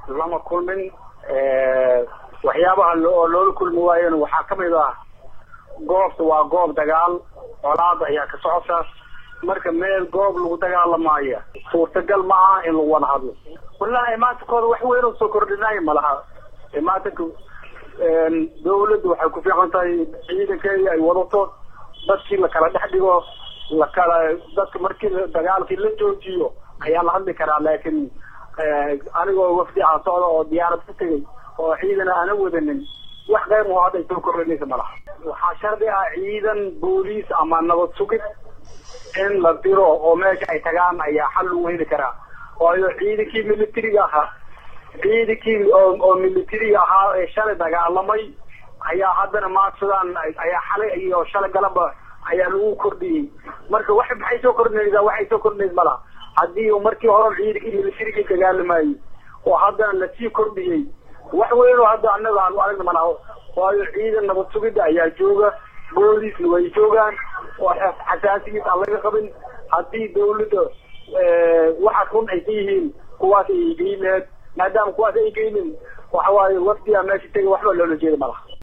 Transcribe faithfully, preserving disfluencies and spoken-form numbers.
lama kulmin waxyaabaha loo kulmi waayeen waxa kamid ah goobta waa goob dagaal walaad ayaa ka socota marka meel goob lagu dagaalamayo suurtagal ma aha in lagu wada hadlo wallahi maanta kooda wax weyn oo soo kordhinay malaha maanta dawladdu waxay ku fiican tahay ciidankeeda ay wadato dadkii la kala dhex dhigo la kala dadka markii dagaalkii la joojiyo ayaa la hadli karaa laakiin anigoo wafdi aan socdo oo diyaarad ku tagay oo ciidan aan wadanin wax qayb oo hadda soo kordhinaysa malaha waxaa shardi ah ciidan booliis ama nabad sugid in la diro oo meesha ay tagaan ayaa xal u heli karaa oo ciidankii militariga ahaa ciidankii oo militariga ahaa ee shalay dagaalamay ayaa haddana maadsadaan ayaa xalay iyo shalay galaba ayaa lagu kordhiyay marka wax maxay soo kordhinaysaa waxay soo kordhinaysaa malaha haddii markii hore ciidankii militariga dagaalamayay oo haddana la sii kordhiyay wax weyn oo hadda annaga aan aragna malaha waayo ciidan nabad sugid ayaa jooga booliisna way joogaan oo xasaasiyiin aan laga qabin haddii dawladda waxa run ay yihiin kuwaas ay geeyeen maadaama kuwaas ay geeyeen waxa waaye wafdiga meesha tagay waxba loola jeedo malaha